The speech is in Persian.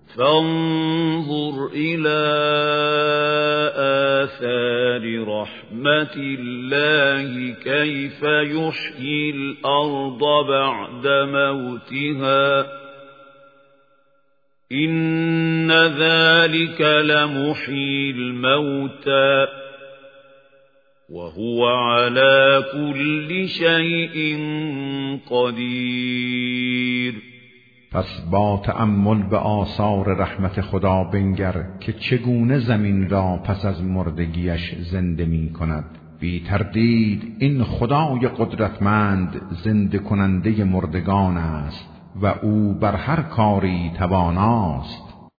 فانظر إلى آثار رحمة الله كيف يحيي الأرض بعد موتها إن ذلك لمحيي الموتى وهو على كل شيء قدیر. پس با تأمل به آثار رحمت خدا بنگر که چگونه زمین را پس از مردگیش زنده می کند. بی تردید این خدای قدرتمند زنده کننده مردگان است و او بر هر کاری تواناست.